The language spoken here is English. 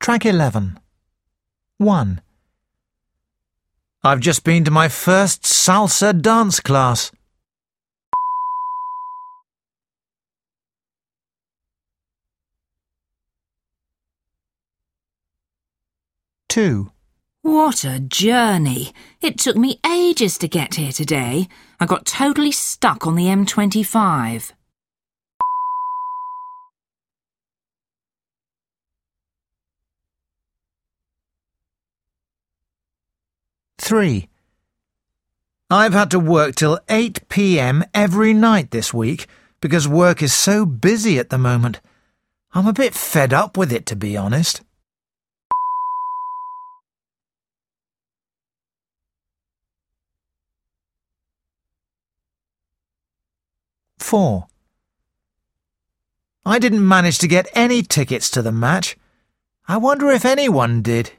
Track 11. 1. I've just been to my first salsa dance class. 2. What a journey! It took me ages to get here today. I got totally stuck on the M25. 3. I've had to work till 8 p.m. every night this week because work is so busy at the moment. I'm a bit fed up with it, to be honest. 4. I didn't manage to get any tickets to the match. I wonder if anyone did.